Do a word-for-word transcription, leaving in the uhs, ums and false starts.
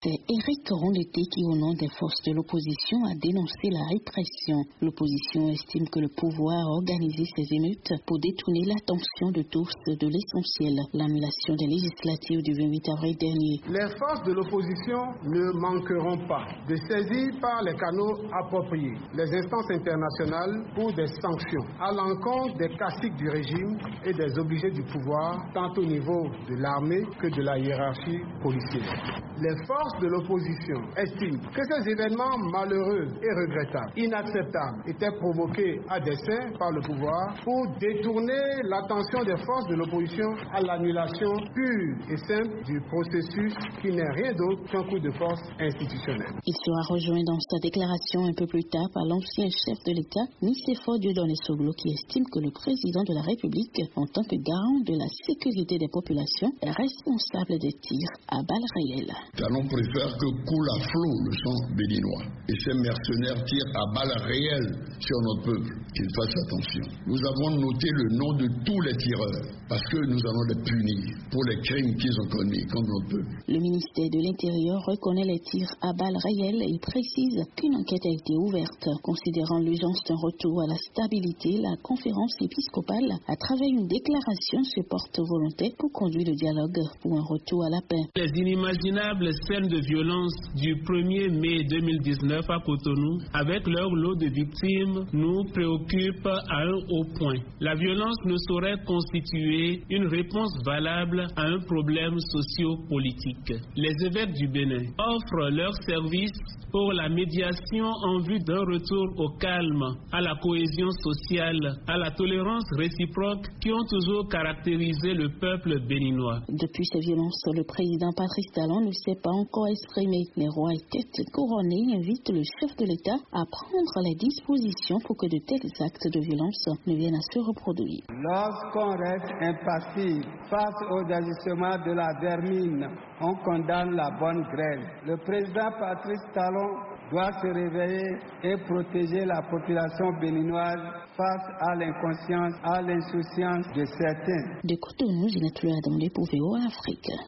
C'est Éric Rondeté qui, au nom des forces de l'opposition, a dénoncé la répression. L'opposition estime que le pouvoir a organisé ces émeutes pour détourner l'attention de tous de l'essentiel, l'annulation des législatives du vingt-huit avril dernier. Les forces de l'opposition ne manqueront pas de saisir par les canaux appropriés les instances internationales pour des sanctions à l'encontre des caciques du régime et des obligés du pouvoir, tant au niveau de l'armée que de la hiérarchie policière. Les forces de l'opposition estiment que ces événements malheureux et regrettables, inacceptables, étaient provoqués à dessein par le pouvoir pour détourner l'attention des forces de l'opposition à l'annulation pure et simple du processus qui n'est rien d'autre qu'un coup de force institutionnel. Il sera rejoint dans sa déclaration un peu plus tard par l'ancien chef de l'État, Nicéphore Dieudonné Soglo, qui estime que le président de la République, en tant que garant de la sécurité des populations, est responsable des tirs à balles réelles. Talon préfère que coule à flot le sang béninois et ces mercenaires tirent à balles réelles sur notre peuple. Qu'ils fassent attention. Nous avons noté le nom de tous les tireurs parce que nous allons les punir pour les crimes qu'ils ont commis contre notre peuple. Le ministère de l'Intérieur reconnaît les tirs à balles réelles et précise qu'une enquête a été ouverte. Considérant l'urgence d'un retour à la stabilité, la conférence épiscopale, à travers une déclaration, se porte volontaire pour conduire le dialogue pour un retour à la paix. Les inimaginables scènes de violence du premier mai deux mille dix-neuf à Cotonou, avec leur lot de victimes, nous préoccupent à un haut point. La violence ne saurait constituer une réponse valable à un problème socio-politique. Les évêques du Bénin offrent leurs services pour la médiation en vue d'un retour au calme, à la cohésion sociale, à la tolérance réciproque qui ont toujours caractérisé le peuple béninois. Depuis ces violences, le président Patrice Talon ne s'est pas encore exprimé. Les rois et têtes couronnées invitent le chef de l'État à prendre les dispositions pour que de tels actes de violence ne viennent à se reproduire. Lorsqu'on reste impassible face aux agissements de la vermine, on condamne la bonne grêle. Le président Patrice Talon doit se réveiller et protéger la population béninoise face à l'inconscience, à l'insouciance de certains. De Cotonou, Ginette Adam pour V O A Afrique.